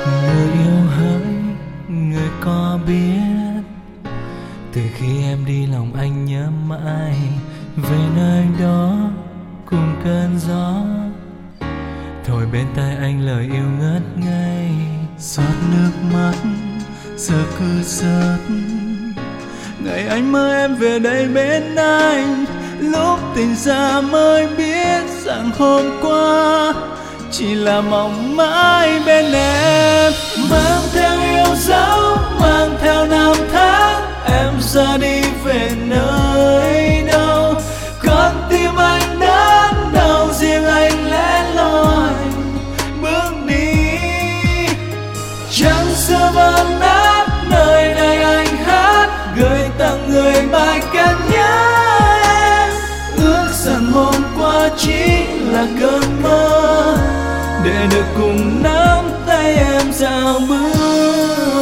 Người yêu hỡi, người có biết từ khi em đi lòng anh nhớ mãi về nơi đó cùng cơn gió thổi bên tai anh lời yêu ngất ngây. Giọt nước mắt giờ cứ rớt ngày anh mơ em về đây bên anh. Lúc tỉnh ra mới biết rằng hôm qua chỉ là mộng mãi bên em. Mang theo yêu dấu, mang theo năm tháng, em ra đi về nơi đâu. Con tim anh đớn đau, riêng anh lẻ loi bước đi. Trăng xưa vỡ nát nơi này anh hát, gửi tặng người bài ca nhớ em. Ước rằng hôm qua chỉ là cơn mơ, để được cùng nắm tay em dạo bước.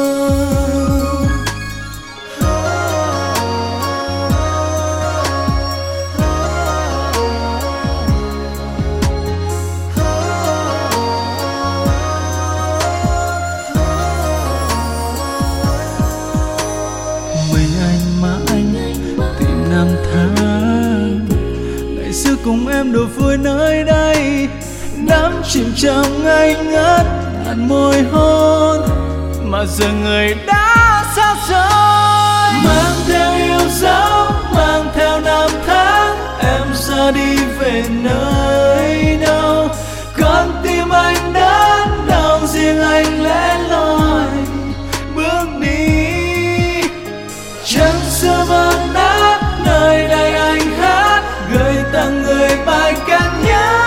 Mình anh mà anh tìm năm tháng, ngày xưa cùng em đùa vui nơi đây. Đắm chìm trong anh ngất hẳn môi hôn, mà giờ người đã xa rồi. Mang theo yêu dấu, mang theo năm tháng, em ra đi về nơi đâu. Con tim anh đớn đau, riêng anh lẻ loi bước đi. Trăng xưa vỡ nát nơi đây anh hát, gửi tặng người bài ca nhớ.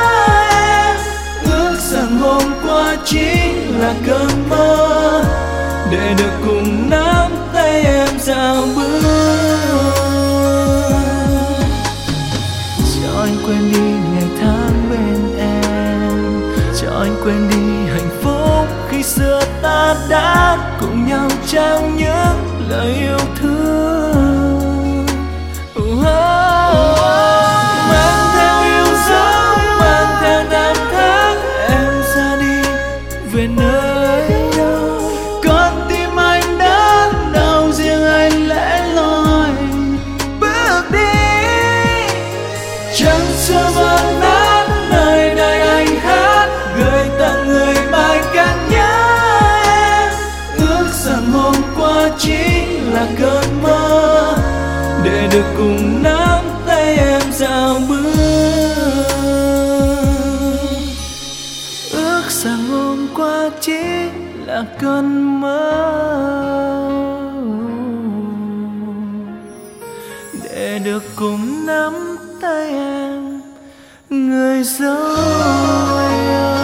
Rằng hôm qua chỉ là cơn mơ, để được cùng nắm tay em dạo bước. Cho anh quên đi ngày tháng bên em, cho anh quên đi hạnh phúc khi xưa ta đã cùng nhau trao những lời yêu thương. Mang theo yêu dấu, mang theo năm tháng, về nơi đâu. Con tim anh đớn đau, riêng anh lẻ loi bước đi. Trăng xưa vỡ nát nơi đây anh hát, gửi tặng người bài ca nhớ em. Ước rằng hôm qua chỉ là cơn mơ, để được cùng nắm tay em dạo bước. Rằng hôm qua chỉ là cơn mơ, để được cùng nắm tay em, người dấu yêu.